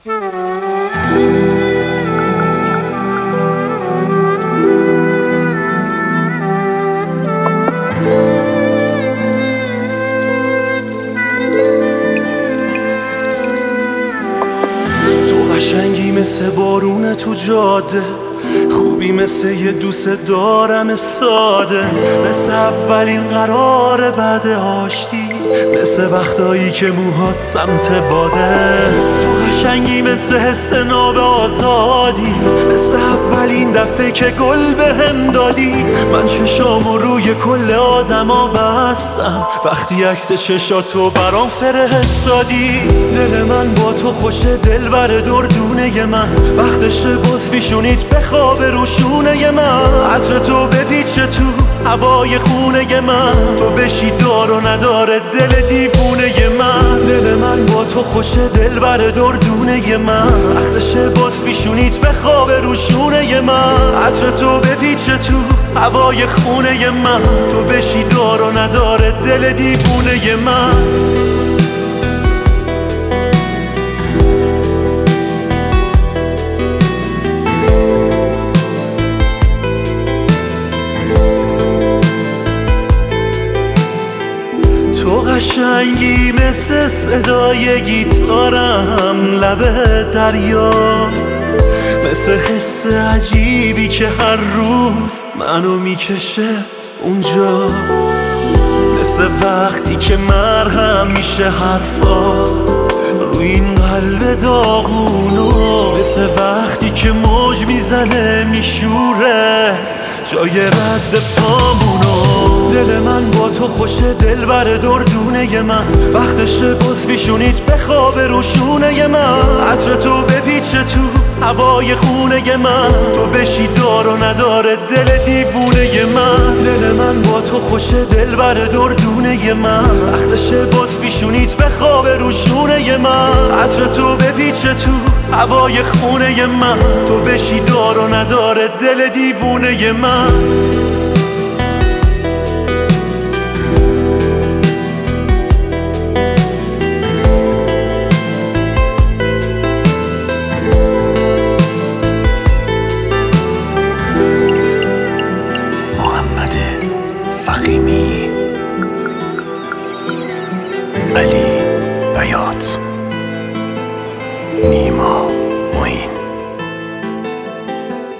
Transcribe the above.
قشنگی مثل بارون تو جاده، خوبی مثل یه دوست دارم ساده، مثل اولین قرار بعد آشتی، مثل وقتایی که موهات سمت باده. تو قشنگی مثل حس ناب آزادی، مثل اولین دفعه که گل بهم دادی. من چشامو روی کل آدما بستم وقتی عکس چشاتو برام فرستادی. دل من با تو خوشه، دلبر دردونه من، وقتش باز پیشونیت بخوابه رو شونه من. عطر تو بپیچه تو هوای خونه من، تو بشی دار و نداره دل دیوونه من. دل من با تو خوشه، دلبر دردونه من، وقتش باز پیشونیت بخوابه رو شونه من. عطر تو بپیچه تو هوای خونه من، تو بشی دار و نداره دل دیوونه من. تو قشنگی مثل صدای گیتارم لب دریا، مثل حس عجیبی که هر روز منو میکشه اونجا، مثل وقتی که مرهم میشه حرفات روی این قلب داغونو، مثل وقتی که موج میزنه میشوره جای رد پامونو. دل من با تو خوشه، دلبر دردونه من، وقتش باز پیشونیت بخوابه رو شونه من. عطر تو بپیچه تو هوای خونه من، تو بشی دار و نداره دل دیوونه من. دل من با تو خوشه، دلبر دردونه من، وقتش باز پیشونیت بخوابه رو شونه من. عطر تو بپیچه تو هوای خونه من، تو بشی دار و نداره دل دیوونه من. علی